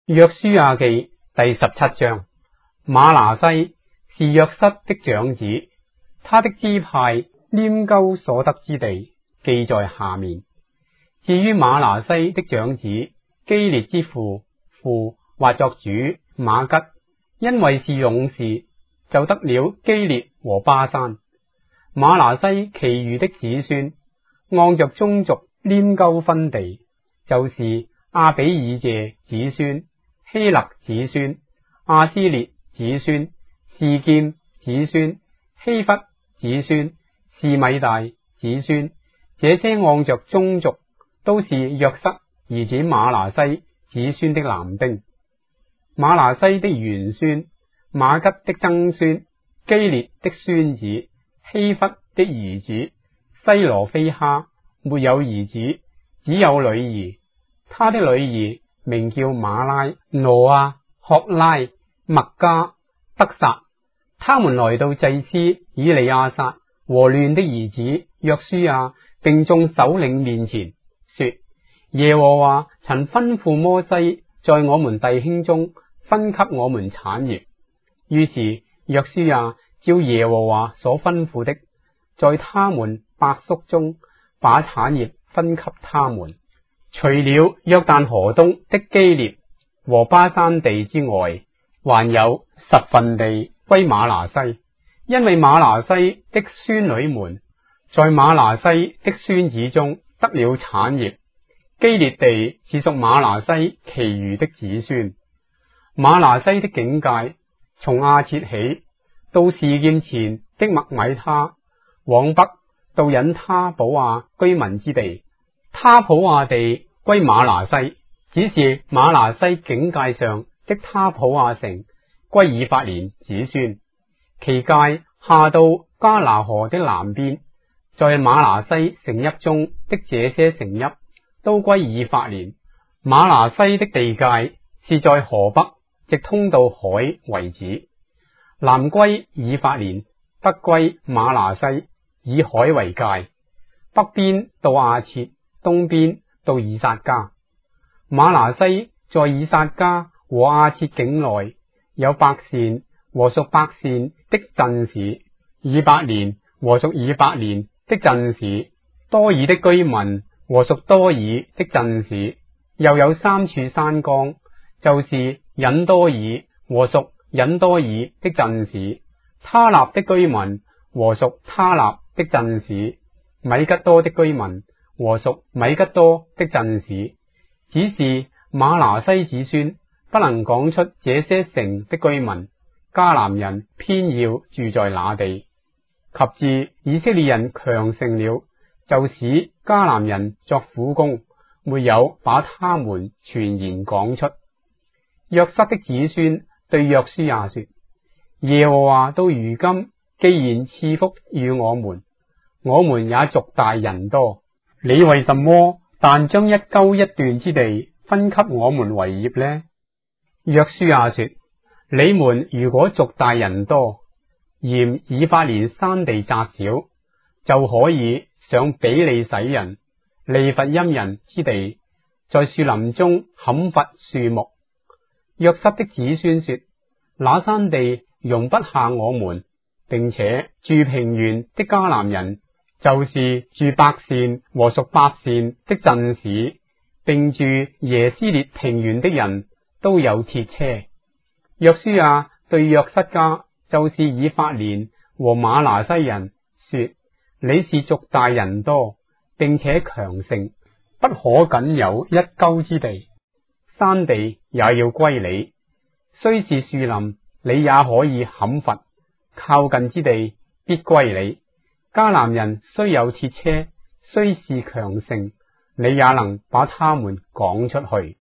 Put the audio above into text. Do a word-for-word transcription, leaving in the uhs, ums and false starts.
約書亞記第十七章，瑪拿西是約瑟的長子，他的支派拈鬮所得之地記在下面。至於瑪拿西的長子基列之父父或作主瑪吉，因為是勇士，就得了基列和巴珊。瑪拿西其餘的子孫按着宗族拈鬮分地，就是亞比以謝子孫、希勒子孫、亞斯列子孫、示劍子孫、希弗子孫、示米大子孫，這些按着宗族都是約瑟兒子瑪拿西子孫的男丁。瑪拿西的玄孫、瑪吉的曾孫、基列的孫子、希弗的兒子西羅非哈沒有兒子，只有女兒。他的女兒名叫瑪拉、挪亞、學拉、麥加、得撒。他們來到祭司以利亞撒和亂的兒子約書亞並眾首領面前，說：耶和華曾吩咐摩西在我們弟兄中分給我們產業。於是約書亞照耶和華所吩咐的，在他們伯叔中把產業分給他們。除了約旦河東的基列和巴珊地之外，還有十分地歸瑪拿西，因為瑪拿西的孫女們在瑪拿西的孫子中得了產業。基列地是屬瑪拿西其餘的子孫。瑪拿西的境界從亞設起，到示劍前的麥米他，往北到隱他普亞居民之地。他普亞地歸瑪拿西，只是瑪拿西境界上的他普亞城歸以法蓮子孫。其界下到加拿河的南邊，在瑪拿西城邑中的這些城邑都歸以法蓮。瑪拿西的地界是在河北，直通到海為止，南歸以法蓮，北歸瑪拿西，以海為界。北邊到亞設，東邊到以薩迦。瑪拿西在以薩迦和亞設境內有伯善和屬伯善的鎮市，以伯蓮和屬以伯蓮的鎮市，多爾的居民和屬多爾的鎮市，又有三處山岡，就是隱多爾和屬隱多爾的鎮市，他納的居民和屬他納的鎮市，米吉多的居民和屬米吉多的鎮市。只是瑪拿西子孫不能講出這些城的居民，迦南人偏要住在那地。及至以色列人強盛了，就使迦南人作苦工，沒有把他們全然講出。約瑟的子孫對約書亞說：耶和華到如今既然賜福與我們，我們也族大人多，你為什麼但將一鬮一段之地分給我們為業呢？約書亞說：你們如果族大人多，嫌以法蓮山地窄小，就可以上比利洗人、利乏音人之地，在樹林中砍伐樹木。約瑟的子孫說：那山地容不下我們，並且住平原的迦南人，就是住伯善和屬伯善的鎮市，並住耶斯列平原的人都有鐵車。約書亞對約瑟家，就是以法蓮和瑪拿西人說：你是族大人多，並且強盛，不可僅有一鬮之地，山地也要歸你。雖是樹林，你也可以砍伐，靠近之地必歸你。迦南人雖有鐵車，雖是強盛，你也能把他們趕出去。